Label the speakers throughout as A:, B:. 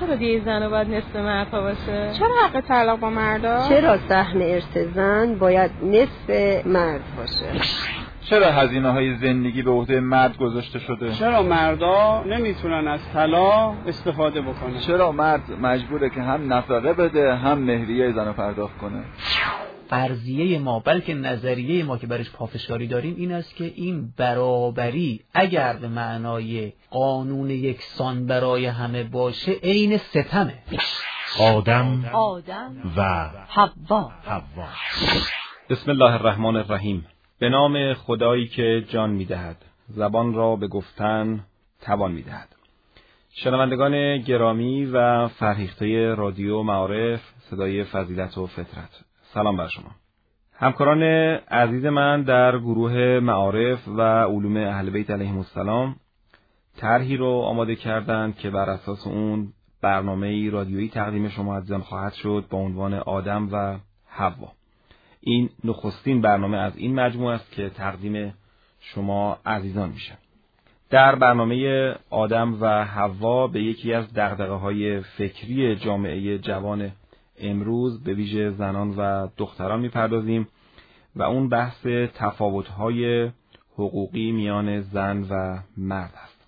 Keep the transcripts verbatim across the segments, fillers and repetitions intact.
A: چرا دیگه زن باید نصف مردها باشه؟
B: چرا حق طلاق با مردا؟
C: چرا سهم ارث زن باید نصف مرد باشه؟
D: چرا هزینه‌های زندگی به عهده مرد گذاشته شده؟
E: چرا مردا نمیتونن از طلا استفاده بکنن؟
D: چرا مرد مجبوره که هم نفقه بده هم مهریه زنو پرداخت کنه؟
F: فرضیه ما بلکه نظریه ما که برش پافشاری داریم این است که این برابری اگر به معنای قانون یکسان برای همه باشه عین ستمه.
G: آدم
A: آدم
G: و
A: حوا
G: حوا.
H: بسم الله الرحمن الرحیم. به نام خدایی که جان می‌دهد، زبان را به گفتن توان می‌دهد. شنوندگان گرامی و فرهیخته رادیو معارف، صدای فضیلت و فطرت، سلام بر شما. همکاران عزیز من در گروه معارف و علوم اهل بیت علیهم السلام طرحی رو آماده کردند که بر اساس اون برنامه‌ای رادیویی تقدیم شما عزیزان خواهد شد با عنوان آدم و حوا. این نخستین برنامه از این مجموعه است که تقدیم شما عزیزان میشه. در برنامه آدم و حوا به یکی از دغدغه‌های فکری جامعه جوان امروز به ویژه زنان و دختران میپردازیم و اون بحث تفاوت‌های حقوقی میان زن و مرد است.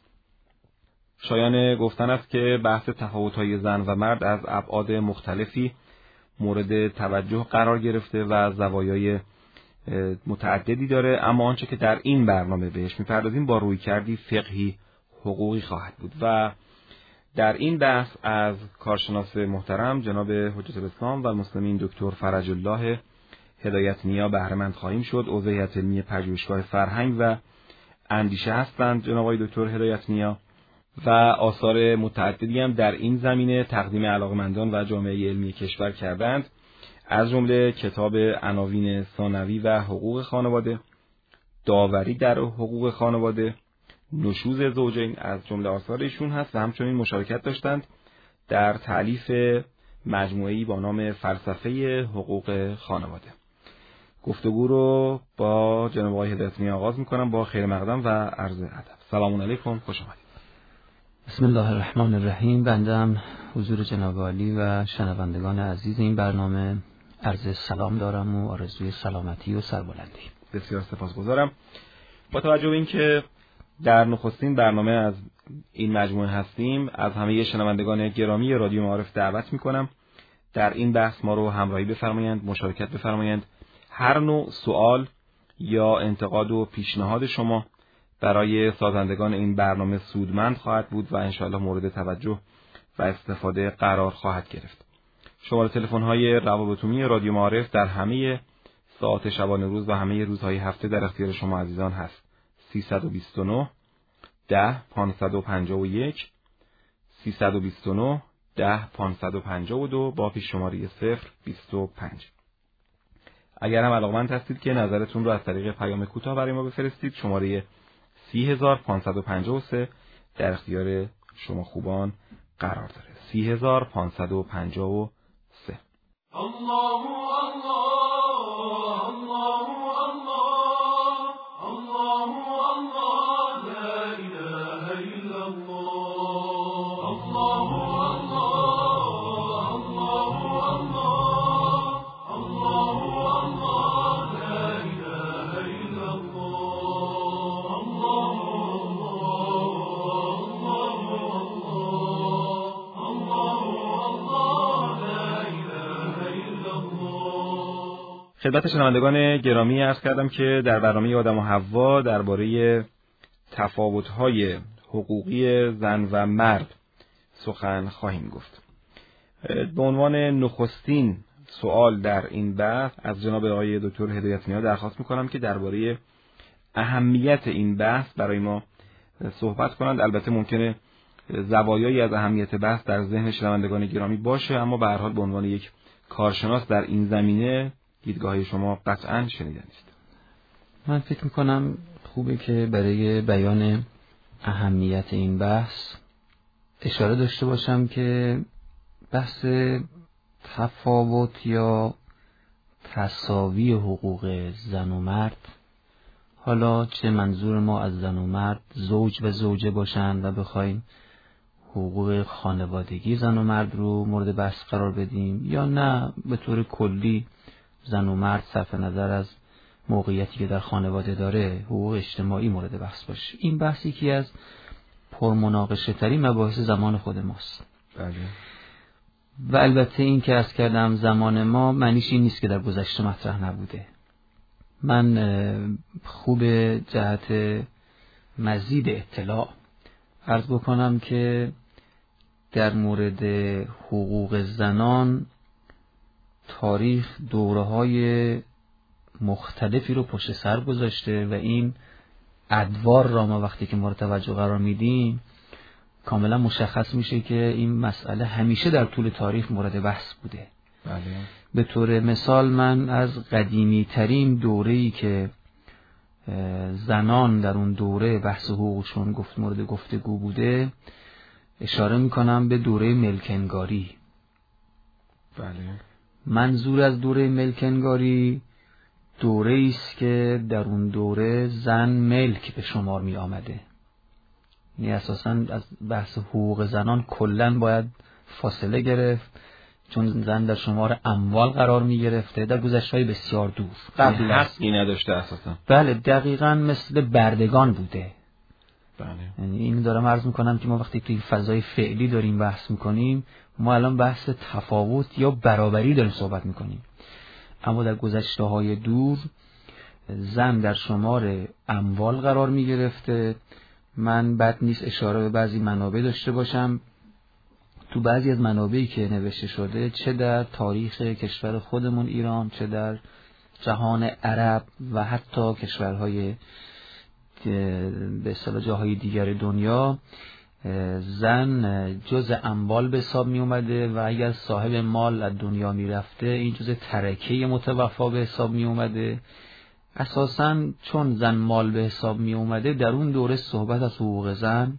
H: شایان گفتن است که بحث تفاوت‌های زن و مرد از ابعاد مختلفی مورد توجه قرار گرفته و زوایای متعددی داره، اما آنچه که در این برنامه بهش میپردازیم با رویکردی فقهی حقوقی خواهد بود و در این بحث از کارشناس محترم جناب حجت الاسلام و المسلمین دکتر فرج الله هدایت نیا بهره مند خواهیم شد. عضو هیئت علمی پژوهشگاه فرهنگ و اندیشه هستند جناب آقای دکتر هدایت نیا و آثار متعددی هم در این زمینه تقدیم علاقمندان و جامعه علمی کشور کردند، از جمله کتاب عناوین ثانوی و حقوق خانواده، داوری در حقوق خانواده، نشوز زوجین از جمله آثار ایشون هست و همچنین مشارکت داشتند در تألیف مجموعه‌ای با نام فلسفه حقوق خانواده. گفتگو رو با جناب آقای هدایت نیا آغاز می‌کنم با خیر مقدم و عرض ادب. سلام علیکم، خوش آمدید.
F: بسم الله الرحمن الرحیم. بندم حضور جناب عالی و شنوندگان عزیز این برنامه عرض سلام دارم و آرزوی سلامتی و سربلندی.
H: بسیار سپاسگزارم. با توجه به اینکه در نخستین برنامه از این مجموعه هستیم، از همه شنوندگان گرامی رادیو معارف دعوت میکنم در این بحث ما رو همراهی بفرمایند، مشارکت بفرمایند. هر نوع سوال یا انتقاد و پیشنهاد شما برای سازندگان این برنامه سودمند خواهد بود و انشاءالله مورد توجه و استفاده قرار خواهد گرفت. شماره تلفن‌های روابط عمومی رادیو معارف در همه ساعات شبانه روز و همه روزهای هفته در اختیار شما عزیزان هست. سیصد و بیست و نه ده پانصد و پنجاه و یک سیصد و بیست و نه ده پانصد و پنجاه و دو با پیش شماره صفر بیست و پنج. اگر هم علاقمند هستید که نظرتون رو از طریق پیام کوتاه برای ما بفرستید، شماره سی هزار پانصد و پنجاه و سه در اختیار شما خوبان قرار داره. سی هزار پانصد و پنجاه و سه. الله الله خدمت شنوندگان گرامی عرض کردم که در برنامه آدم و حوا درباره تفاوت‌های حقوقی زن و مرد سخن خواهیم گفت. به عنوان نخستین سوال در این بحث از جناب آقای دکتر هدایت نیا درخواست می‌کنم که درباره اهمیت این بحث برای ما صحبت کنند. البته ممکنه زوایایی از اهمیت بحث در ذهن شنوندگان گرامی باشه، اما به هر حال به عنوان یک کارشناس در این زمینه دیدگاه شما قطعاً شنیدنی است.
F: من فکر میکنم خوبه که برای بیان اهمیت این بحث اشاره داشته باشم که بحث تفاوت یا تساوی حقوق زن و مرد، حالا چه منظور ما از زن و مرد زوج و زوجه باشند و بخوایم حقوق خانوادگی زن و مرد رو مورد بحث قرار بدیم یا نه به طور کلی زن و مرد صرف نظر از موقعیتی که در خانواده داره حقوق اجتماعی مورد بحث باشه. این بحثی که از پرمناقشه ترین مباحث زمان خود ماست.
H: بله.
F: و البته این که عرض کردم زمان ما معنیش این نیست که در گذشته مطرح نبوده. من خوب جهت مزید اطلاع عرض بکنم که در مورد حقوق زنان تاریخ دوره‌های مختلفی رو پشت سر گذاشته و این ادوار را ما وقتی که مورد توجه قرار میدیم کاملا مشخص میشه که این مسئله همیشه در طول تاریخ مورد بحث بوده.
H: بله.
F: به طور مثال من از قدیمی ترین دوره‌ای که زنان در اون دوره بحث حقوقشون گفت مورد گفتگو بوده اشاره میکنم به دوره ملکنگاری.
H: بله.
F: منظور از دوره ملکنگاری دوره است که در اون دوره زن ملک به شمار می آمده. یعنی اساساً از بحث حقوق زنان کلاً باید فاصله گرفت چون زن در شمار اموال قرار می گرفته در گذشته‌های بسیار دور.
H: قبل حقی نداشته اساساً.
F: بله دقیقاً مثل بردگان بوده.
H: بله.
F: یعنی این دارم عرض میکنم که ما وقتی توی فضای فعلی داریم بحث میکنیم ما الان بحث تفاوت یا برابری داریم صحبت میکنیم، اما در گذشته‌های دور زن در شمار اموال قرار میگرفته. من بد نیست اشاره به بعضی منابع داشته باشم. تو بعضی از منابعی که نوشته شده چه در تاریخ کشور خودمون ایران چه در جهان عرب و حتی کشورهای به اصطلاح جاهای دیگر دنیا زن جز اموال به حساب می اومده و اگر صاحب مال از دنیا می رفته این جز ترکه متوفا به حساب می اومده. اساساً چون زن مال به حساب می اومده در اون دوره صحبت از حقوق زن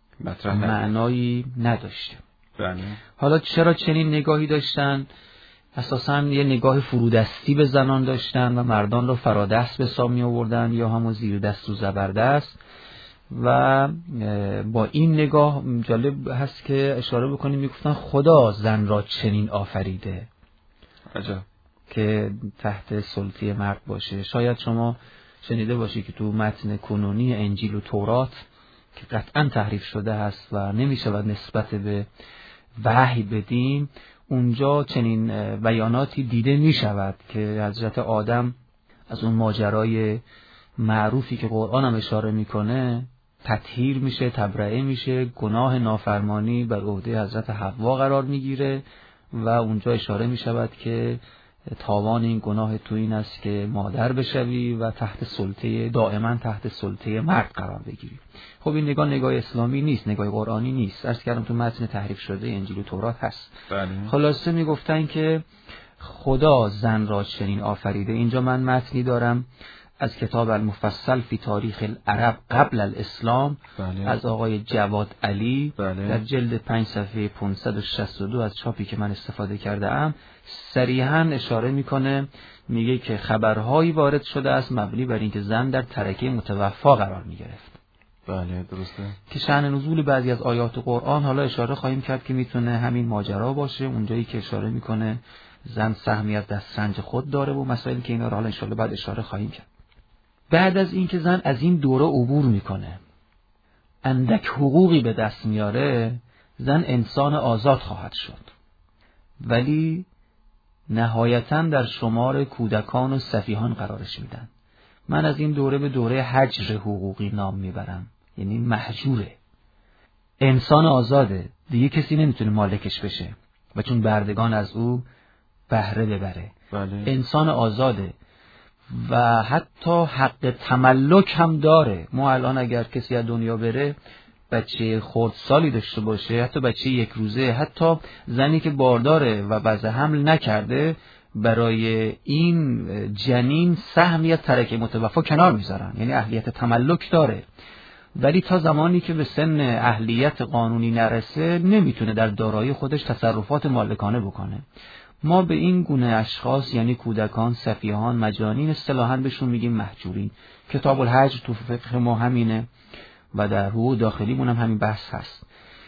F: معنایی نداشته.
H: بله.
F: حالا چرا چنین نگاهی داشتن؟ اساساً یه نگاه فرودستی به زنان داشتن و مردان رو فرادست به حساب می آوردن یا همون زیر دست و زبردست و با این نگاه جالب هست که اشاره بکنیم میگفتن خدا زن را چنین آفریده
H: عجب.
F: که تحت سلطه مرد باشه. شاید شما شنیده باشی که تو متن کنونی انجیل و تورات که قطعا تحریف شده هست و نمیشود نسبت به وحی بدیم اونجا چنین بیاناتی دیده می شود که حضرت آدم از اون ماجرای معروفی که قرآن هم اشاره میکنه تطهیر میشه، تبرئه میشه، گناه نافرمانی بر عهده حضرت حوا قرار میگیره و اونجا اشاره میشود که تاوان این گناه تو این است که مادر بشوی و تحت سلطه دائما تحت سلطه مرد قرار بگیری. خب این نگاه نگاه اسلامی نیست، نگاه قرآنی نیست. عرض کردم تو متن تحریف شده انجیل و تورات هست.
H: بله.
F: خلاصه میگفتن که خدا زن را چنین آفریده. اینجا من متنی دارم از کتاب المفصل فی تاریخ العرب قبل الاسلام
H: بله.
F: از آقای جواد علی
H: بله.
F: در جلد پنج صفحه پانصد و شصت و دو از چاپی که من استفاده کرده ام صریحاً اشاره میکنه، میگه که خبرهایی وارد شده است مبنی بر اینکه زن در ترکه متوفا قرار میگرفت.
H: بله درسته.
F: که شأن نزول بعضی از آیات قرآن حالا اشاره خواهیم کرد که میتونه همین ماجرا باشه، اونجایی که اشاره میکنه زن سهمی از دسترنج خود داره و مسائلی که اینا رو حالا ان شاءالله بعد اشاره خواهیم کرد. بعد از اینکه زن از این دوره عبور میکنه اندک حقوقی به دست میاره زن انسان آزاد خواهد شد، ولی نهایتاً در شمار کودکان و سفیهان قرارش میدن. من از این دوره به دوره حجر حقوقی نام میبرم، یعنی محجوره، انسان آزاده، دیگه کسی نمیتونه مالکش بشه و چون بردگان از او بهره ببره.
H: بله.
F: انسان آزاده و حتی حق تملک هم داره. ما الان اگر کسی از دنیا بره بچه خردسالی داشته باشه، حتی بچه یک روزه، حتی زنی که بارداره و وضع حمل نکرده، برای این جنین سهمی از ترکه متوفا کنار میذارن، یعنی اهلیت تملک داره، ولی تا زمانی که به سن اهلیت قانونی نرسه نمیتونه در دارایی خودش تصرفات مالکانه بکنه. ما به این گونه اشخاص یعنی کودکان، سفیهان، مجانین اصطلاحاً بهشون میگیم محجورین. کتاب الحج تو فقه ما همینه و در حقوق داخلیمون هم همین بحث هست.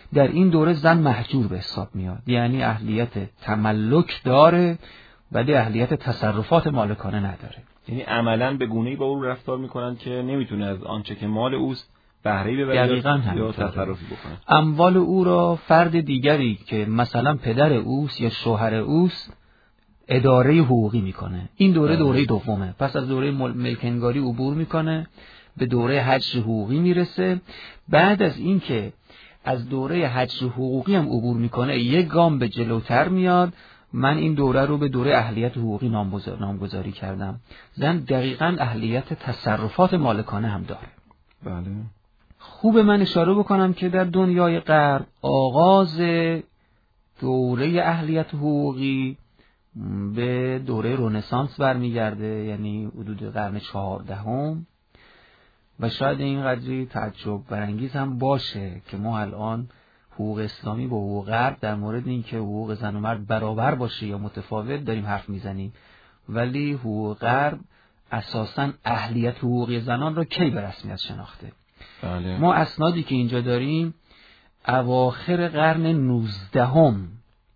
F: در این دوره زن محجور به حساب میاد، یعنی اهلیت تملک داره ولی اهلیت تصرفات مالکانه نداره.
H: یعنی عملاً به گونه‌ای با او رفتار میکنن که نمیتونه از آنچه که مال اوست بهره‌ای ببره یا تصرفی بکنه.
F: اموال او را فرد دیگری که مثلا پدر اوست یا شوهر اوست اداره حقوقی میکنه. این دوره دوره دومه. پس از دوره ملکنگاری عبور میکنه، به دوره حجر حقوقی میرسه. بعد از این که از دوره حجر حقوقی هم عبور میکنه، یک گام به جلوتر میاد. من این دوره رو به دوره اهلیت حقوقی نامگذاری کردم. زن دقیقاً اهلیت تصرفات مالکانه هم داره.
H: بله.
F: خوب من اشاره بکنم که در دنیای غرب آغاز دوره اهلیت حقوقی به دوره رنسانس برمیگرده، یعنی حدود قرن چهاردهم، و شاید این قدری تعجب برانگیز هم باشه که ما الان حقوق اسلامی با حقوق غرب در مورد این که حقوق زن و مرد برابر باشه یا متفاوت داریم حرف میزنیم، ولی حقوق غرب اساساً اهلیت حقوقی زنان را کی به رسمیت شناخته؟
H: بله.
F: ما اسنادی که اینجا داریم اواخر قرن نوزدهم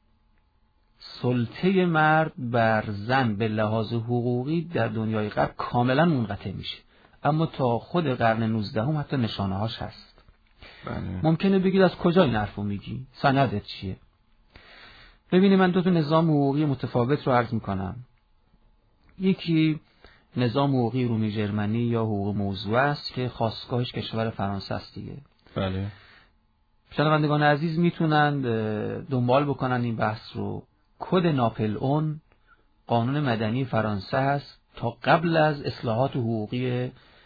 F: سلطه مرد بر زن به لحاظ حقوقی در دنیای غرب کاملا منقطع میشه، اما تا خود قرن نوزدهم حتی نشانه هاش هست.
H: بله.
F: ممکنه بگید از کجا این حرفو میگی؟ سندت چیه؟ ببینید من دو تا نظام حقوقی متفاوت رو عرض میکنم. یکی نظام حقوقی رومی ژرمنی یا حقوق موضوع است که خاصگاهش کشور فرانسه است دیگه.
H: بله.
F: شنوندگان عزیز میتونن دنبال بکنن این بحث رو. کد ناپلئون قانون مدنی فرانسه است تا قبل از اصلاحات حقوقی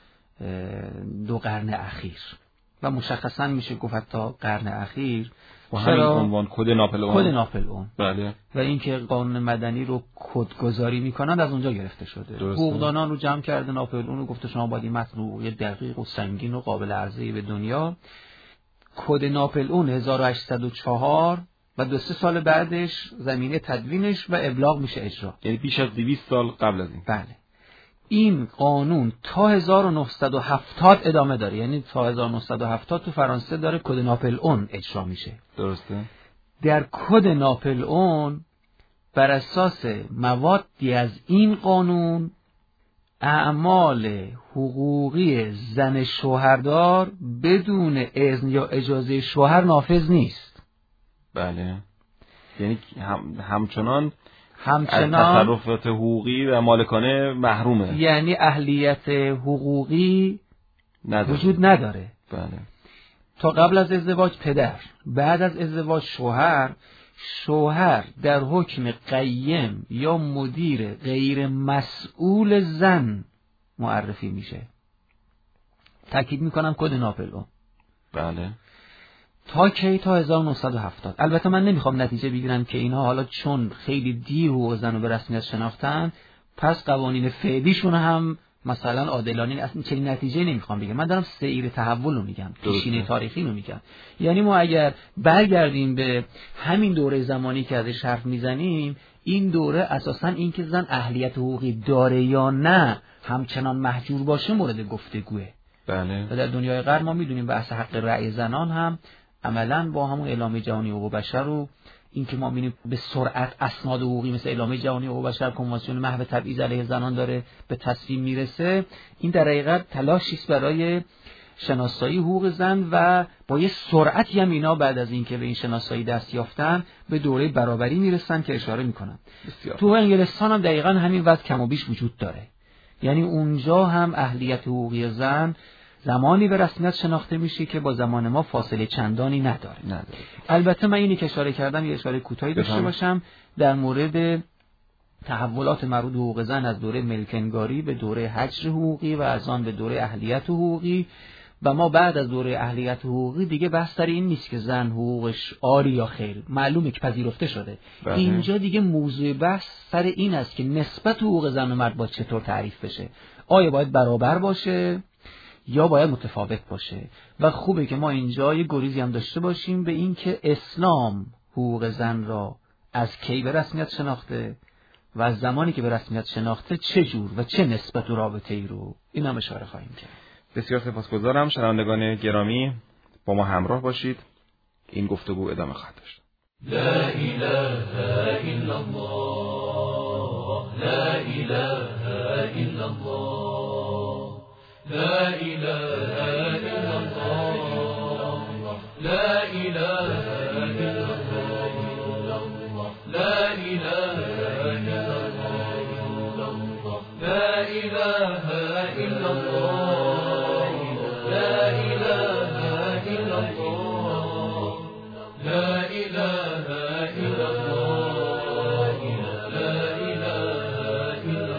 F: دو قرن اخیر و مشخصا میشه گفت تا قرن اخیر.
H: و همین عنوان کد ناپلئون.
F: کد ناپلئون.
H: بله.
F: و اینکه قانون مدنی رو کدگذاری میکنند از اونجا گرفته شده. حقوقدانان رو جمع کرده ناپلئون رو گفته شما باید این متن حقوقی دقیق و سنگین و قابل عرضه‌ای به دنیا. کد ناپلئون هزار و هشتصد و چهار و دو سه سال بعدش زمینه تدوینش و ابلاغ میشه اجرا.
H: یعنی بیش از دویست سال قبل از این.
F: بله. این قانون تا هزار و نهصد و هفتاد ادامه داره، یعنی تا هزار و نهصد و هفتاد تو فرانسه داره کد ناپلئون اجرا میشه.
H: درسته.
F: در کد ناپلئون بر اساس موادی از این قانون اعمال حقوقی زن شوهردار بدون اذن یا اجازه شوهر نافذ نیست.
H: بله. یعنی هم همچنان
F: همچنان
H: تصرفات حقوقی و مالکانه محرومه،
F: یعنی اهلیت حقوقی
H: نداره.
F: وجود نداره.
H: بله.
F: تا قبل از ازدواج پدر، بعد از ازدواج شوهر. شوهر در حکم قیم یا مدیر غیر مسئول زن معرفی میشه. تاکید میکنم کد ناپلئون.
H: بله.
F: تا کی؟ تا هزار و نهصد و هفتاد. البته من نمیخوام نتیجه بگیرم که اینها حالا چون خیلی دیر حقوق زن رو به رسمیت شناختن پس قوانین فعلیشون هم مثلا عادلانه، اصلا چنین نتیجه نمیخوام بگم. من دارم سیر تحول رو میگم، پیشینه تاریخی رو میگم. یعنی ما اگر برگردیم به همین دوره زمانی که ازش حرف میزنیم، این دوره اساسا این که زن اهلیت حقوقی داره یا نه همچنان محجور باشه مورد گفتگوه.
H: بله.
F: و در دنیای غرب ما میدونیم بحث حق رأی زنان هم عملاً با همون اعلامیه جهانی حقوق بشر رو این که ما می‌بینیم به سرعت اسناد حقوقی مثل اعلامیه جهانی حقوق بشر، کنوانسیون محو تبعیض علیه زنان داره به تصویب میرسه. این در حقیقت تلاشی است برای شناسایی حقوق زن و با یه سرعتی هم اینا بعد از اینکه به این شناسایی دست یافتن به دوره برابری میرسن که اشاره میکنم. تو انگلستان هم دقیقاً همین وضع کم و بیش وجود داره. یعنی اونجا هم اهلیت حقوقی زن زمانی به رسمیت شناخته میشه که با زمان ما فاصله چندانی نداره. نداره. البته من اینی که اشاره کردم یه اشاره کوتاهی داشته باشم در مورد تحولات مربوط به حقوق زن از دوره ملکنگاری به دوره حجر حقوقی و از آن به دوره اهلیت حقوقی. و ما بعد از دوره اهلیت حقوقی دیگه بحث سر این نیست که زن حقوقش آری یا خیر، معلومه که پذیرفته شده. بله. اینجا دیگه موضوع بحث سر این است که نسبت حقوق زن و مرد باید چطور تعریف بشه. آیا باید برابر باشه یا باید متفاوت باشه؟ و خوبه که ما اینجا یه گریزی هم داشته باشیم به این که اسلام حقوق زن را از کی به رسمیت شناخته و از زمانی که به رسمیت شناخته چه جور و چه نسبت و رابطه ای رو این هم اشاره خواهیم کرد.
H: بسیار سپاسگزارم. شنوندگان گرامی با ما همراه باشید. این گفتگو ادامه خواهد داشت.
I: لا اله الا الله لا اله الا الله لا اله الا الله لا اله الا الله لا اله الا الله لا اله الا الله لا اله الا الله لا اله الا الله لا اله الا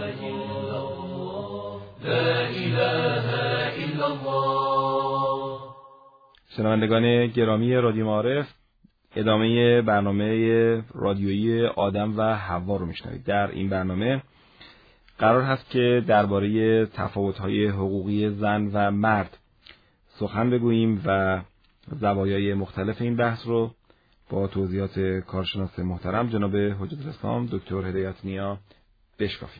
I: الله لا اله الا الله.
H: شنوندگان گرامی رادیو معارف، ادامه برنامه رادیویی آدم و حوا رو میشنوید. در این برنامه قرار هست که درباره تفاوت‌های حقوقی زن و مرد سخن بگوییم و زوایای مختلف این بحث رو با توضیحات کارشناس محترم جناب حجت الاسلام دکتر هدایت نیا بشکافیم.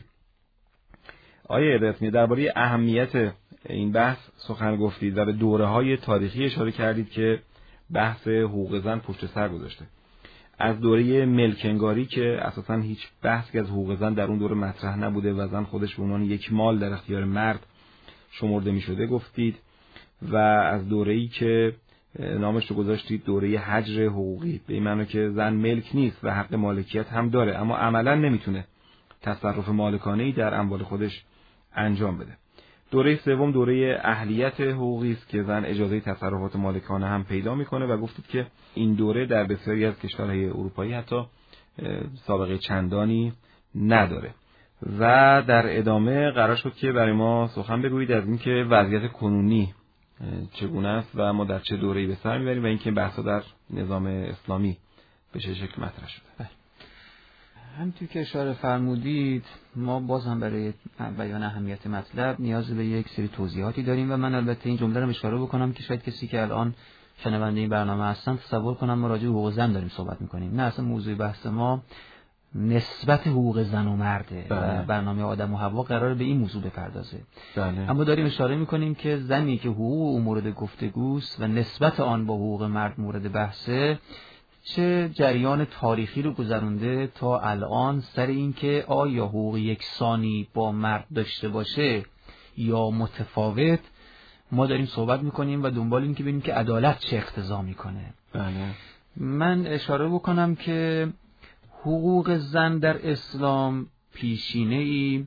H: آقای هدایت نیا، درباره اهمیت این بحث سخن گفتید و به دوره‌های تاریخی اشاره کردید که بحث حقوق زن پشت سر گذاشته. از دوره ملکنگاری که اساساً هیچ بحثی از حقوق زن در اون دوره مطرح نبوده و زن خودش به عنوان یک مال در اختیار مرد شمرده می‌شده گفتید، و از دوره‌ای که نامش رو گذاشتید دوره حجر حقوقی، به این معنی که زن ملک نیست و حق مالکیت هم داره اما عملاً نمیتونه تصرف مالکانه‌ای در اموال خودش انجام بده. دوره سوم دوره اهلیت حقوقی است که زن اجازه تصرفات مالکانه هم پیدا میکنه و گفتید که این دوره در بسیاری از کشورهای اروپایی حتی سابقه چندانی نداره. و در ادامه قرار شد که برای ما سخن بگویید از اینکه وضعیت کنونی چگونه است و ما در چه دوره‌ای به سر میبریم و اینکه بحثا در نظام اسلامی به چه شکل مطرح شده.
F: همونطور که اشاره فرمودید ما باز هم برای بیان اهمیت مطلب نیاز به یک سری توضیحاتی داریم و من البته این جمله رو اشاره بکنم که شاید کسی که الان شنونده این برنامه هستن تصور کنن ما راجع به حقوق زن داریم صحبت میکنیم. نه، اصلا موضوع بحث ما نسبت حقوق زن و مرده. بله. و برنامه آدم و حوا قراره به این موضوع بپردازه. بله. اما داریم اشاره میکنیم که زنی که حقوق او مورد گفتگوست و نسبت آن با حقوق مرد مورد بحثه چه جریان تاریخی رو گذرونده تا الان سر این که آیا حقوق یکسانی با مرد داشته باشه یا متفاوت، ما داریم صحبت میکنیم و دنبال این که ببینیم که عدالت چه اقتضا میکنه. بله. من اشاره بکنم که حقوق زن در اسلام پیشینه‌ای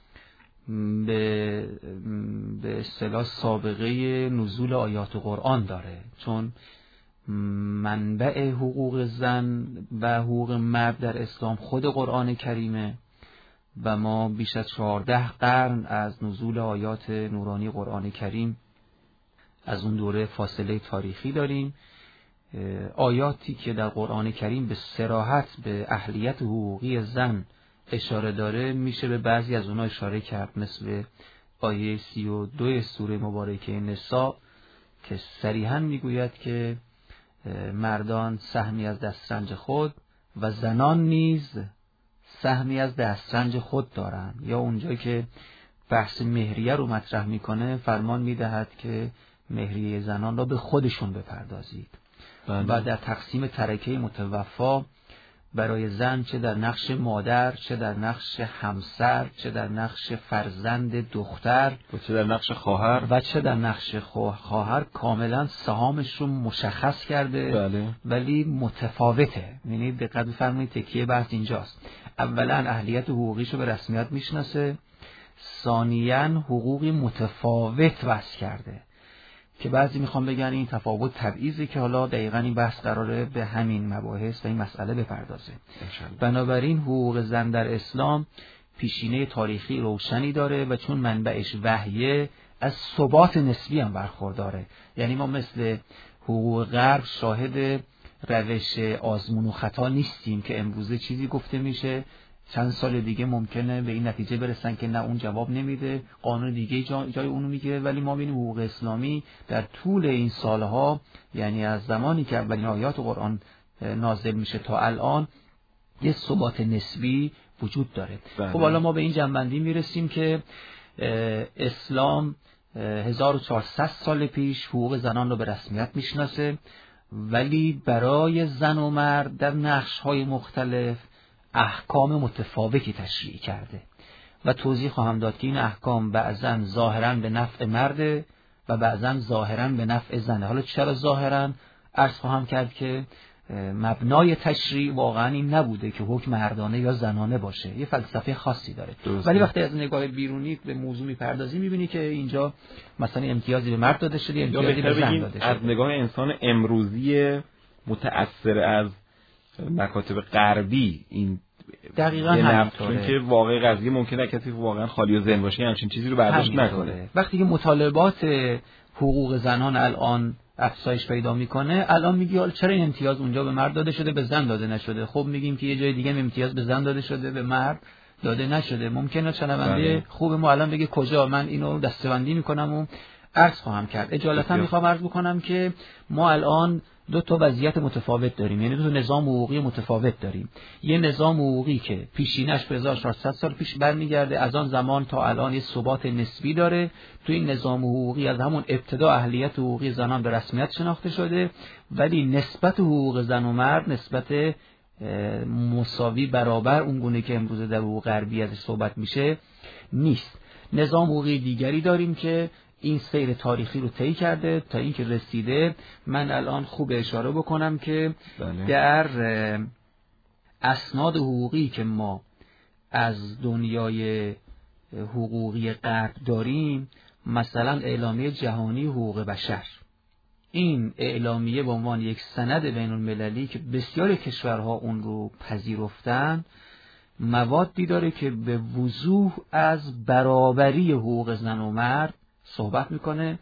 F: به به اصطلاح سابقه نزول آیات قرآن داره، چون منبع حقوق زن و حقوق مرد در اسلام خود قرآن کریمه و ما بیش از چهارده قرن از نزول آیات نورانی قرآن کریم از اون دوره فاصله تاریخی داریم. آیاتی که در قرآن کریم به صراحت به اهلیت حقوقی زن اشاره داره میشه به بعضی از اونها اشاره کرد، مثل آیه سی و دو سوره مبارکه نساء که صریحاً میگوید که مردان سهمی از دسترنج خود و زنان نیز سهمی از دسترنج خود دارند. یا اونجا که بحث مهریه رو مطرح میکنه فرمان میدهد که مهریه زنان را به خودشون بپردازید. بله. و در تقسیم ترکه متوفا برای زن چه در نقش مادر، چه در نقش همسر، چه در نقش فرزند دختر
H: و چه در نقش خواهر
F: و چه در نقش خواهر کاملا سهامش رو مشخص کرده. بله. ولی متفاوته. یعنی دقت بفرمایید تکیه بحث اینجاست. اولا اهلیت حقوقیش رو به رسمیت میشناسه، ثانیاً حقوقی متفاوت وضع کرده که بعضی میخوام بگن این تفاوت تبعیضی که حالا دقیقاً این بحث قراره به همین مباحث و این مسئله بپردازه. بنابراین حقوق زن در اسلام پیشینه تاریخی روشنی داره و چون منبعش وحیه از ثبات نسبی هم برخورداره. یعنی ما مثل حقوق غرب شاهد روش آزمون و خطا نیستیم که امروزه چیزی گفته میشه چند سال دیگه ممکنه به این نتیجه برسن که نه اون جواب نمیده، قانون دیگه جای, جای اونو میگیره. ولی ما ببینیم حقوق اسلامی در طول این سالها، یعنی از زمانی که اولین آیات قرآن نازل میشه تا الان، یه ثبات نسبی وجود داره. بله. خب حالا ما به این جنبندی میرسیم که اسلام هزار و چهارصد سال پیش حقوق زنان رو به رسمیت میشناسه ولی برای زن و مرد در نقش‌های مختلف احکام متفاوتی تشریع کرده و توضیح خواهم داد که این احکام بعضاً ظاهراً به نفع مرده و بعضاً ظاهراً به نفع زنه. حالا چرا ظاهراً؟ عرض خواهم کرد که مبنای تشریع واقعاً این نبوده که حکم مردانه یا زنانه باشه، یه فلسفه خاصی داره. درسته. ولی وقتی از نگاه بیرونی به موضوع میپردازی میبینی که اینجا مثلا امتیازی به مرد داده شده، امتیازی به زن داده شده.
H: از نگاه انسان امروزی متأثر از مکاتب غربی این
F: دقیقاً همینطوره،
H: چون که واقع قضیه ممکنه کسی واقعاً خالی و ذهن باشه همچین چیزی رو برداشت نکنه.
F: وقتی که مطالبات حقوق زنان الان افزایش پیدا میکنه، الان میگی حالا چرا این امتیاز اونجا به مرد داده شده به زن داده نشده؟ خب میگیم که یه جای دیگه امتیاز به زن داده شده به مرد داده نشده. ممکنه شنونده خوب ما الان بگه کجا، من اینو دسته‌بندی میکنم و عرض خواهم کرد. اجالتا میخوام عرض بکنم که ما الان دو تا وضعیت متفاوت داریم، یعنی دو تا نظام حقوقی متفاوت داریم. یه نظام حقوقی که پیشینش به هزار و چهارصد سال پیش برمیگرده، از آن زمان تا الان یه ثبات نسبی داره. تو این نظام حقوقی از همون ابتدا اهلیت حقوقی زنان به رسمیت شناخته شده، ولی نسبت حقوق زن و مرد نسبت مساوی برابر اون گونه که امروز در حقوق غربی ازش صحبت میشه نیست. نظام حقوقی دیگری داریم که این سیر تاریخی رو طی کرده تا اینکه رسیده. من الان خوب اشاره بکنم که بله. در اسناد حقوقی که ما از دنیای حقوقی غرب داریم، مثلا اعلامیه جهانی حقوق بشر، این اعلامیه به عنوان یک سند بین المللی که بسیاری کشورها اون رو پذیرفتن، موادی داره که به وضوح از برابری حقوق زن و مرد صحبت میکنه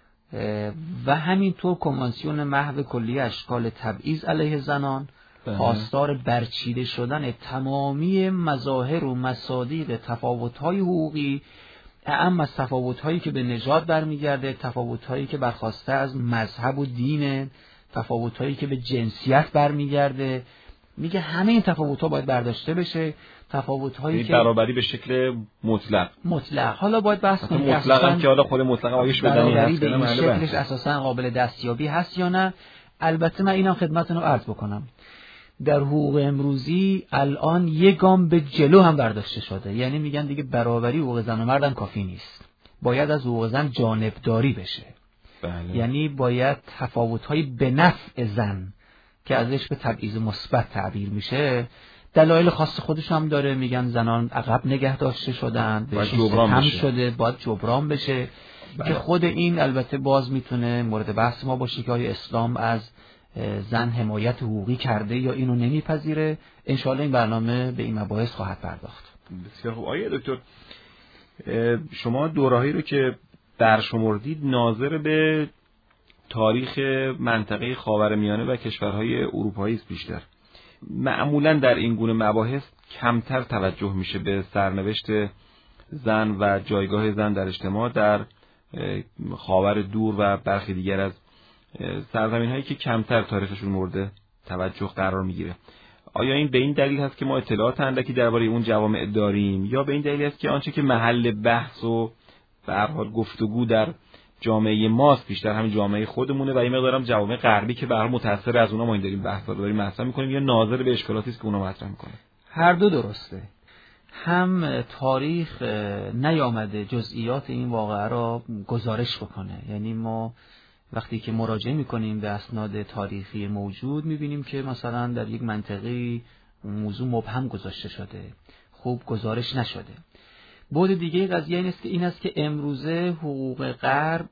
F: و همینطور کنوانسیون محو کلیه اشکال تبعیض علیه زنان، خواستار برچیده شدن تمامی مظاهر و مصادیق تفاوت‌های حقوقی، اعم از تفاوت‌هایی که به نژاد برمیگرده، تفاوت‌هایی که برخواسته از مذهب و دین، تفاوت‌هایی که به جنسیت برمیگرده. میگه همه این تفاوت‌ها باید برداشته بشه، تفاوت‌هایی که
H: برابری به شکل مطلق
F: مطلق حالا باید بحث کنیم
H: مطلق هم که حالا خود مطلق آیش بدنی هست
F: به این شکلش اساساً قابل دستیابی هست یا نه. البته من اینم خدمتتون رو عرض بکنم، در حقوق امروزی الان یک گام به جلو هم برداشته شده، یعنی میگن دیگه برابری حقوق زن و مرد هم کافی نیست، باید از حقوق زن جانبداری بشه. بله. یعنی باید تفاوت‌های به نفع زن که ازش به تبعیض مثبت تعبیر میشه، دلایل خاص خودش هم داره. میگن زنان عقب نگه داشته شدن، بهشون ستم شده، باید جبران بشه. بله. که خود این البته باز میتونه مورد بحث ما باشه که آیا اسلام از زن حمایت حقوقی کرده یا اینو نمیپذیره. انشاءالله این برنامه به این مباحث خواهد پرداخت.
H: بسیار خوب. آیه دکتر، شما دوره‌ای رو که در شمردید ناظر به تاریخ منطقه خاورمیانه و کشورهای اروپایی است بیشتر. معمولا در این گونه مباحث کمتر توجه میشه به سرنوشت زن و جایگاه زن در اجتماع در خاور دور و برخی دیگر از سرزمین هایی که کمتر تاریخشون مورد توجه قرار میگیره. آیا این به این دلیل هست که ما اطلاعات اندکی درباره اون جوامع داریم، یا به این دلیل هست که آنچه که محل بحث و به هر حال گفتگو در جامعه ماست بیشتر همین جامعه خودمونه و این مقدارم جوامع غربی که به هر حال متأثر از اونها ما این داریم بحثا رو داریم مطرح می‌کنیم، یا ناظر به اشکالاتی است که اونها مطرح می‌کنه؟
F: هر دو درسته. هم تاریخ نیامده جزئیات این واقعه را گزارش بکنه، یعنی ما وقتی که مراجعه می‌کنیم به اسناد تاریخی موجود می‌بینیم که مثلا در یک منطقه موضوع مبهم گذاشته شده، خوب گزارش نشده. بعد دیگه قضیه این است که این است که امروزه حقوق غرب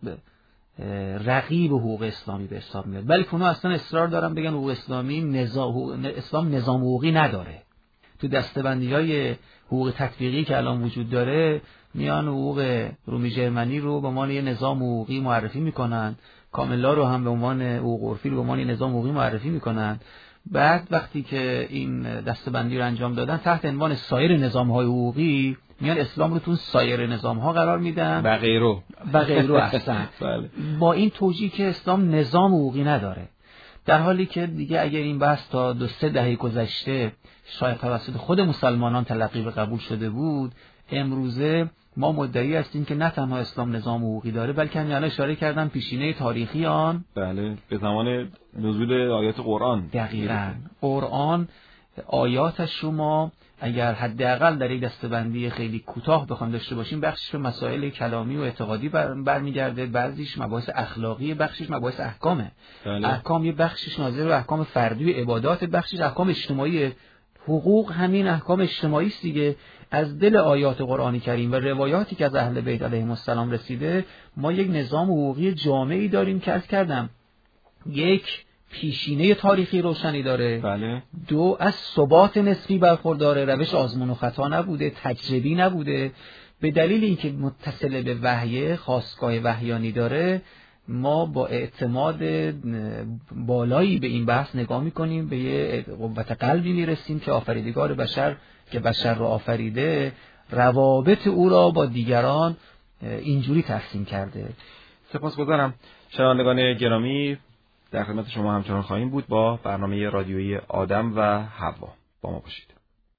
F: رقیب حقوق اسلامی به حساب میاد، ولی اونا اصلا اصرار دارن بگن حقوق اسلامی نظام اسلام نظام حقوقی نداره. تو دسته‌بندی‌های حقوق تطبیقی که الان وجود داره میان حقوق رومی ژرمنی رو به عنوان یه نظام حقوقی معرفی میکنن، کاملا رو هم به عنوان حقوق عرفی رو به عنوان نظام حقوقی معرفی میکنن. بعد وقتی که این دسته‌بندی رو انجام دادن تحت عنوان سایر نظام‌های حقوقی میان اسلام رو تو سایر نظام‌ها قرار میدن
H: و غیره
F: و غیره اصلا با این توجیه که اسلام نظام حقوقی نداره، در حالی که دیگه اگر این بحث تا دو سه دهه گذشته شاید توسط خود مسلمانان تلقی و قبول شده بود، امروزه ما مدعی هستیم که نه تنها اسلام نظام حقوقی داره، بلکه همین الان اشاره کردم پیشینه تاریخی آن
H: بله به زمان نزول آیات قرآن.
F: دقیقاً قرآن آیاتش رو ما اگر حداقل در یک دسته‌بندی خیلی کوتاه بخوام داشته باشیم، بخشش به مسائل کلامی و اعتقادی برمیگرده، بعضیش مباحث اخلاقی، بخشش مباحث احکامه.
H: بله.
F: احکام یه بخشش ناظر به احکام فردی و عبادات، بخشش احکام اجتماعی. حقوق همین احکام اجتماعی است دیگه. از دل آیات قرآنی کریم و روایاتی که از اهل بیت علیهم السلام رسیده، ما یک نظام حقوقی جامعی داریم که عرض کردم یک پیشینه تاریخی روشنی داره.
H: بله.
F: دو از ثبات نسبی برخورداره، روش آزمون و خطا نبوده، تجربی نبوده. به دلیل اینکه متصل به وحی، خاستگاه وحیانی داره، ما با اعتماد بالایی به این بحث نگاه میکنیم، به یه قوت قلبی میرسیم که آفریدگار بشر که بشر را آفریده روابط او را با دیگران اینجوری تقسیم کرده.
H: سپاسگزارم. شنوندگان گرامی، در خدمت شما همچنان خواهیم بود با برنامه رادیویی آدم و حوا. با ما باشید.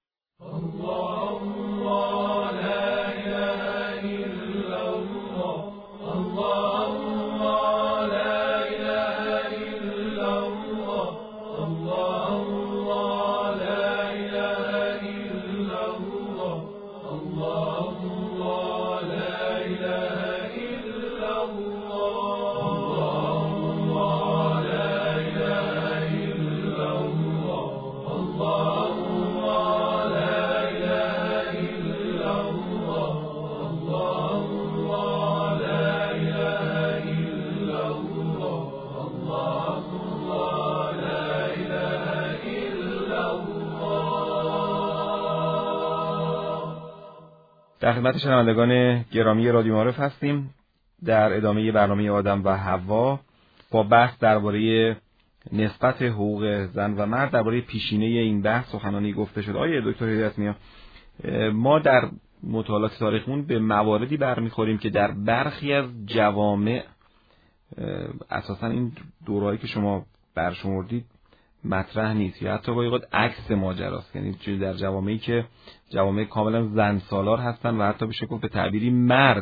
H: در خدمت شنوندگان گرامی رادیو معارف هستیم. در ادامه برنامه آدم و حوا با بحث درباره نسبت حقوق زن و مرد، درباره پیشینه این بحث سخنانی گفته شد. آیه دکتر هدایت‌نیا، ما در مطالعات تاریخمون به مواردی برمیخوریم که در برخی از جوامع اساساً این دورهایی که شما برشمردید مطرح نیست، یا حتی گاهی اوقات عکس ماجراست. یعنی در جوامعی که جوامع کاملا زن سالار هستن و حتی بشه گفت به تعبیری مرد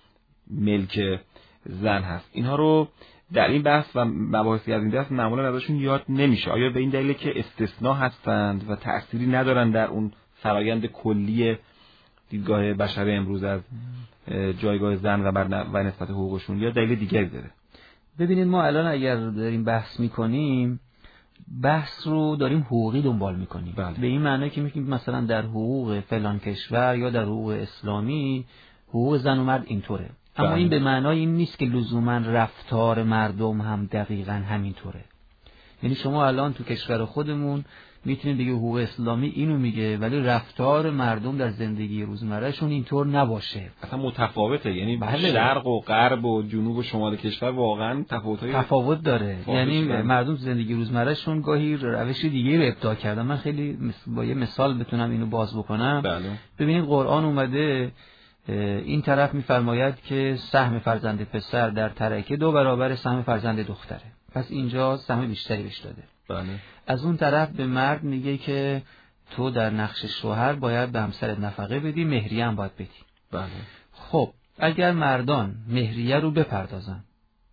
H: ملک زن هست. اینها رو در این بحث و مباحثی از این دست معمولا ازشون یاد نمیشه. آیا به این دلیل که استثناء هستند و تأثیری ندارن در اون فرایند کلی دیدگاه بشر امروز از جایگاه زن و و نسبت حقوقشون، یا دلیل دیگری داره؟
F: ببینید، ما الان اگر داریم بحث میکنیم، بحث رو داریم حقوقی دنبال میکنیم.
H: بله.
F: به این معنی که میگیم مثلا در حقوق فلان کشور یا در حقوق اسلامی حقوق زن و مرد اینطوره. اما
H: بله.
F: این به معنای این نیست که لزوما رفتار مردم هم دقیقاً همینطوره. یعنی شما الان تو کشور خودمون میتونید بگید حقوق اسلامی اینو میگه، ولی رفتار مردم در زندگی روزمرهشون اینطور نباشه،
H: اصلا متفاوته. یعنی
F: بله.
H: شرق و غرب و جنوب و شمال کشور واقعا تفاوت‌های
F: تفاوت داره. یعنی
H: بله.
F: مردم زندگی روزمرهشون گاهی روش دیگه رو ابداع کردن. من خیلی با یه مثال بتونم اینو باز بکنم.
H: بله.
F: ببینید، قرآن اومده این طرف میفرماید که سهم فرزند پسر در ترکه دو برابر سهم فرزند دختره، پس اینجا سهم بیشتری بهش داده.
H: بله.
F: از اون طرف به مرد میگه که تو در نقش شوهر باید به همسرت نفقه بدی، مهریه هم باید بدی.
H: بله.
F: خب اگر مردان مهریه رو بپردازن،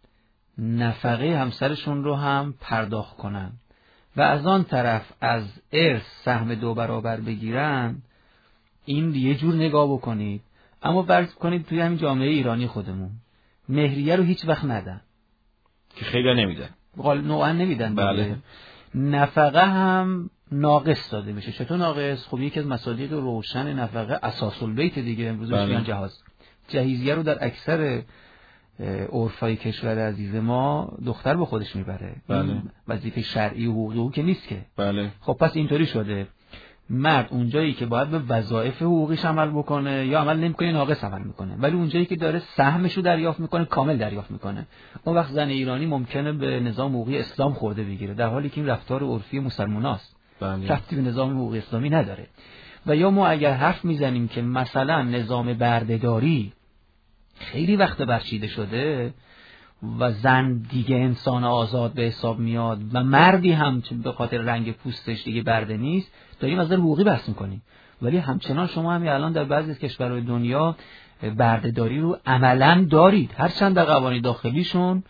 F: نفقه همسرشون رو هم پرداخت کنن و از آن طرف از ارث سهم دو برابر بگیرن، این یه جور نگاه بکنید. اما فرض کنید توی همین جامعه ایرانی خودمون مهریه رو هیچ وقت ندن، که
H: خیلی نمیدن،
F: غالب نوعا نمیدن.
H: بله.
F: نفقه هم ناقص داده میشه. چطور ناقص؟ خب یکی از مصادیق روشن نفقه اساس البیت دیگه، امروز بهش میگن جهاز. جهیزیه رو در اکثر عرفای کشور عزیز ما دختر به خودش میبره.
H: بله.
F: وظیفه شرعی و حقوقی او که نیست که.
H: بله.
F: خب پس اینطوری شده مرد اونجایی که باید به وظایف حقوقیش عمل بکنه یا عمل نمیکنه، ناقص عمل میکنه، ولی اونجایی که داره سهمش رو دریافت میکنه کامل دریافت میکنه. اون وقت زن ایرانی ممکنه به نظام حقوقی اسلام خورده بگیره، در حالی که این رفتار عرفی مسلماناست، ربطی به نظام حقوقی اسلامی نداره. و یا ما اگر حرف میزنیم که مثلا نظام بردهداری خیلی وقت برچیده شده، و زن دیگه انسان آزاد به حساب میاد و مردی هم که به خاطر رنگ پوستش دیگه برده نیست، داریم از نظر حقوقی بحث میکنیم. ولی همچنان شما همین الان در بعضی از کشورهای دنیا بردهداری رو عملاً دارید، هرچند در قوانین داخلیشون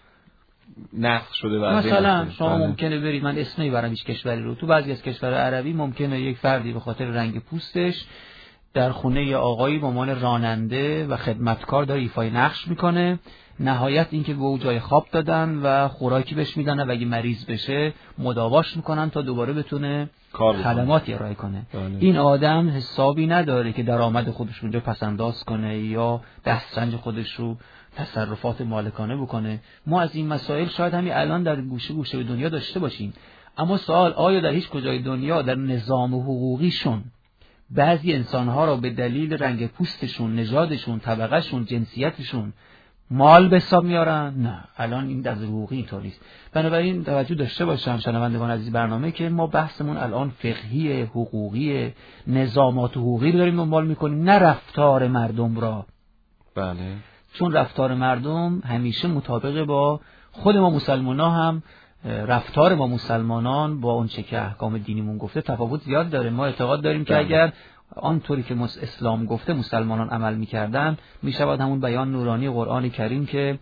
H: نسخ شده.
F: مثلا شما ممکنه برید، من اسم نمیبرم هیچ کشوری رو، تو بعضی از کشورهای عربی ممکنه یک فردی به خاطر رنگ پوستش در خونه ی آقایی به عنوان راننده و خدمتکار داره ایفای نقش میکنه، نهایت اینکه به او جای خواب دادن و خوراکی بهش میدن و اگه مریض بشه مداواش میکنن تا دوباره بتونه خدماتی ارائه کنه. بله. این آدم حسابی نداره که درآمد خودش اونجا پسنداز کنه یا دسترنج خودش رو تصرفات مالکانه بکنه. ما از این مسائل شاید همین الان در گوشه گوشه دنیا داشته باشیم، اما سوال آیا در هیچ کجای دنیا در نظام حقوقیشون بعضی انسانها را به دلیل رنگ پوستشون، نژادشون، طبقهشون، جنسیتشون مال به حساب میارن؟ نه، الان این از حقوقی اینطور نیست. بنابراین توجه داشته باشم شنوندگان عزیز برنامه که ما بحثمون الان فقهی، حقوقی، نظامات حقوقی رو داریم دنبال میکنیم، نه رفتار مردم را.
H: بله.
F: چون رفتار مردم همیشه مطابق با خود ما مسلمان‌ها هم رفتار ما مسلمانان با اون چه که احکام دینیمون گفته تفاوت زیاد داره. ما اعتقاد داریم که اگر آنطوری که اسلام گفته مسلمانان عمل می‌کردن، میشود همون بیان نورانی قرآن کریم که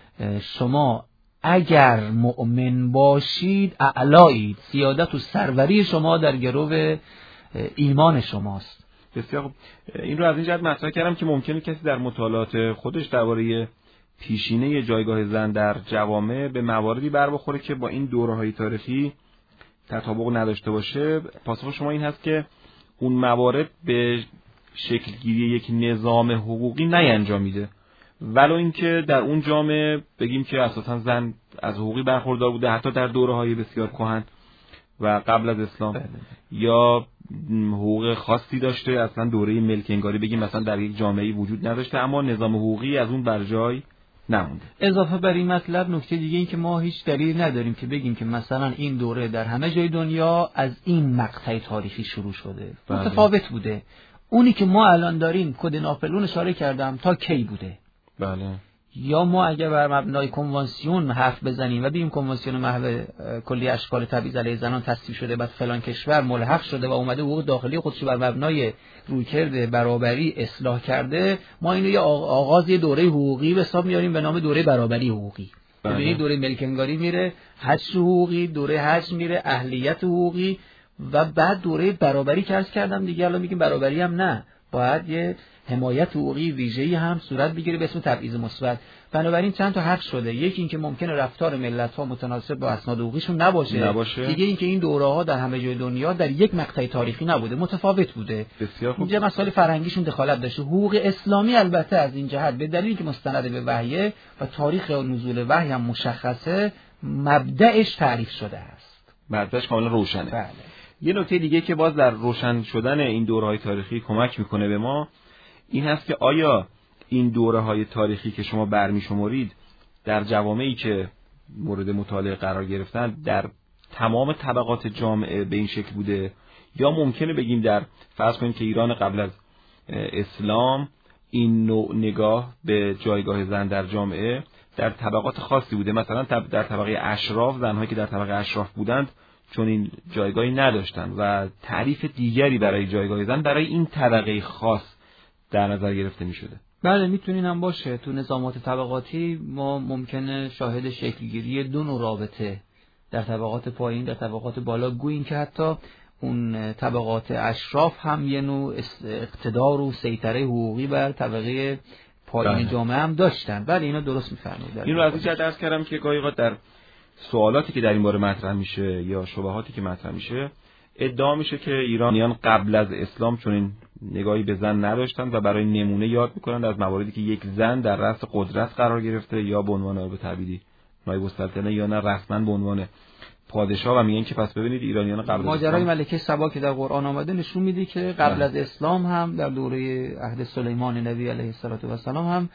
F: شما اگر مؤمن باشید اعلایید، سیادت و سروری شما در گرو ایمان شماست.
H: بسیار خوب. این رو از این جهت مطرح کردم که ممکنه کسی در مطالعات خودش درباره پیشینه جایگاه زن در جوامع به مواردی بر بخوره که با این دوره‌های تاریخی تطابق نداشته باشه. پاسخ شما این هست که اون موارد به شکل گیری یک نظام حقوقی نینجامیده، ولو اینکه در اون جامعه بگیم که اساساً زن از حقوقی برخوردار بوده، حتی در دوره‌های بسیار کهن و قبل از اسلام. بله. یا حقوق خاصی داشته، اصلا دوره ملک انگاری بگیم مثلا در یک جامعه‌ای وجود نداشته، اما نظام حقوقی از اون بر جای نمونده.
F: اضافه بر این مطلب نکته دیگه این که ما هیچ دلیل نداریم که بگیم که مثلا این دوره در همه جای دنیا از این مقطع تاریخی شروع شده. بله. متفاوت بوده. اونی که ما الان داریم کد ناپلئون اشاره کردم تا کی بوده.
H: بله.
F: یا ما اگر بر مبنای کنوانسیون حرف بزنیم و بگیم کنوانسیون محو کلی اشکال تبعیض علیه زنان تصویب شده، بعد فلان کشور ملحق شده و اومده حقوق داخلی خودش بر مبنای رویکرد برابری اصلاح کرده، ما اینو یه آغاز یه دوره حقوقی به حساب میاریم به نام دوره برابری حقوقی. ببینید دوره ملک انگاری میره، حج حقوقی، دوره حج میره، اهلیت حقوقی و بعد دوره برابری که عرض کردم دیگه. الان میگیم برابری هم نه، باید یه حمایت حقوقی ویژه‌ای هم صورت بگیره به اسم تبعیض مثبت. بنابراین چند تا حق شده. یکی این که ممکنه رفتار ملت‌ها متناسب با اسناد حقوقیشون نباشه.
H: نباشه.
F: دیگه این که این دوره‌ها در همه جای دنیا در یک مقطع تاریخی نبوده، متفاوت بوده.
H: بسیار خوب.
F: اینجا مسائل فرهنگیشون دخالت داشته. حقوق اسلامی البته از این جهت به دلیلی که مستند به وحی و تاریخ نزول وحی هم مشخصه، مبدأش تعریف شده است.
H: مبدأش کاملا روشنه.
F: بله.
H: یه نکته دیگه که باز در روشن شدن این دوره‌های تاریخی کمک میکنه به ما این هست که آیا این دوره‌های تاریخی که شما برمی شمارید در جوامعی که مورد مطالعه قرار گرفتن در تمام طبقات جامعه به این شکل بوده، یا ممکنه بگیم در فرض کنید که ایران قبل از اسلام این نوع نگاه به جایگاه زن در جامعه در طبقات خاصی بوده، مثلا در طبقه اشراف زنهایی که در طبقه اشراف بودند چون این جایگاهی نداشتند و تعریف دیگری برای جایگاه زن برای این طبقه خاص در نظر گرفته می شده.
F: بله میتونین هم باشه. تو نظامات طبقاتی ما ممکنه شاهد شکلگیری دو نوع رابطه در طبقات پایین در طبقات بالا گوییم که حتی اون طبقات اشراف هم یه نوع اقتدار و سیطره حقوقی بر طبقه پایین بله. جامعه هم داشتن. بله اینا درست میفرمایید.
H: این رو از این جهت عرض کردم که گاهی اوقات در سوالاتی که در این باره مطرح میشه یا شبهاتی که مطرح میشه ادعا میشه که ایرانیان قبل از اسلام چون این نگاهی به زن نداشتن و برای نمونه یاد میکنند از مواردی که یک زن در رأس قدرت قرار گرفته یا به عنوان به تعبیری نایب السلطنه یا نه رسما به عنوان پادشاه و میگن که پس ببینید ایرانیان قبل از
F: ماجرای ملکه سبا که در قرآن آمده نشون میده که قبل از اسلام هم در دوره عهد سلیمان نبی علیه السلام هم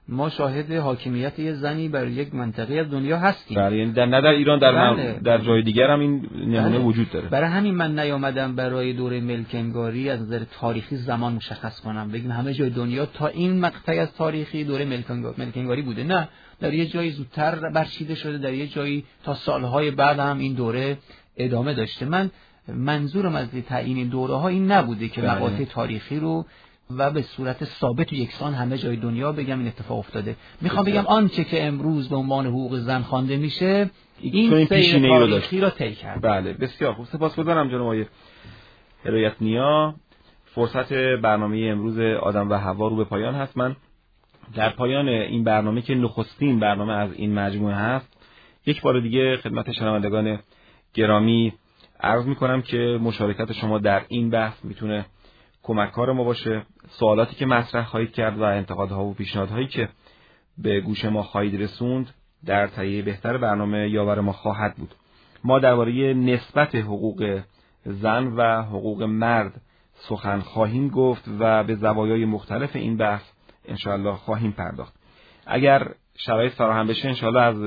F: ما شاهد حاکمیت یه زنی بر یک منطقه از دنیا هستیم.
H: بله، یعنی در نه در ایران، در
F: بله.
H: در جای دیگر هم این نمونه
F: بله.
H: وجود داره.
F: برای همین من نیامدم برای دوره ملکنگاری از نظر تاریخی زمان مشخص کنم بگیم همه جای دنیا تا این مقطع از تاریخی دوره ملکنگاری بوده. نه، در یه جایی زودتر برچیده شده، در یه جایی تا سالهای بعد هم این دوره ادامه داشته. من منظورم از تعیین این دوره ها این نبوده که
H: بله.
F: مقاطع تاریخی رو و به صورت ثابت و یکسان همه جای دنیا بگم این اتفاق افتاده. میخوام بگم آنچه که امروز به عنوان حقوق زن خوانده میشه این سیر تاریخی را طی کرد.
H: بله، بسیار خوب. سپاسگزارم جناب آقای هدایت نیا. فرصت برنامه امروز آدم و حوا رو به پایان هست. من در پایان این برنامه که نخستین برنامه از این مجموعه هست یک بار دیگه خدمت شنوندگان گرامی عرض میکنم که مشارکت شما در این بحث میتونه کمک‌کار ما باشه. سوالاتی که مطرح خواهید کرد و انتقادها و پیشنهادهایی که به گوش ما خواهید رسوند در تهیه بهتر برنامه یاور ما خواهد بود. ما درباره نسبت حقوق زن و حقوق مرد سخن خواهیم گفت و به زوایای مختلف این بحث انشاءالله خواهیم پرداخت. اگر شرایط فراهم بشه انشاءالله از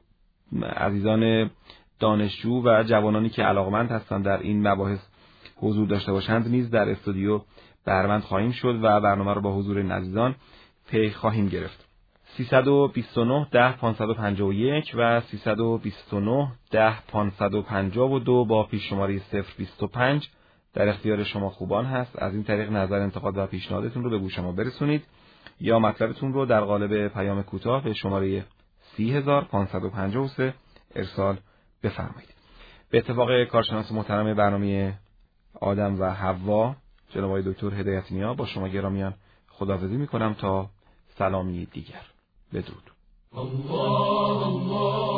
H: عزیزان دانشجو و جوانانی که علاقمند هستند در این مباحث حضور داشته باشند نیز در استودیو بهره‌مند خواهیم شد و برنامه رو با حضور این عزیزان پی خواهیم گرفت. سیصد و بیست و نه ده پانصد و پنجاه و یک و سیصد و بیست و نه ده پانصد و پنجاه و دو با پیش شماره صفر بیست و پنج در اختیار شما خوبان هست. از این طریق نظر، انتقاد و پیشنهادتون رو به گوش ما برسونید یا مطلبتون رو در قالب پیام کوتاه به شماره سی هزار پانصد و پنجاه و سه ارسال بفرمایید. به اتفاق کارشناس محترم برنامه آدم و حوا جناب آقای دکتر هدایت نیا با شما گرامیان خداحافظی میکنم تا سلامی دیگر. بدرود. الله الله